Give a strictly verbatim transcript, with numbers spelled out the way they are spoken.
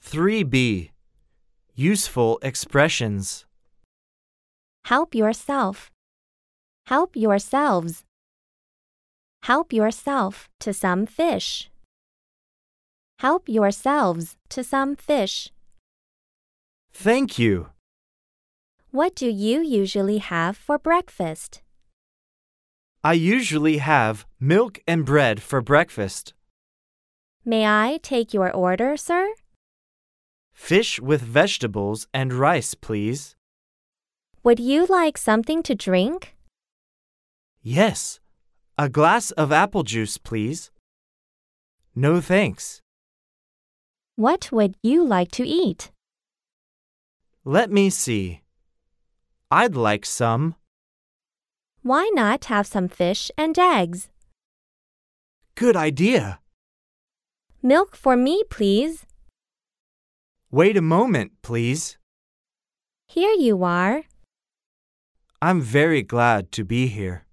three B. Useful expressions. Help yourself. Help yourselves. Help yourself to some fish. Help yourselves to some fish. Thank you. What do you usually have for breakfast? I usually have milk and bread for breakfast. May I take your order, sir? Fish with vegetables and rice, please. Would you like something to drink? Yes. A glass of apple juice, please. No thanks. What would you like to eat? Let me see. I'd like some. Why not have some fish and eggs? Good idea. Milk for me, please. Wait a moment, please. Here you are. I'm very glad to be here.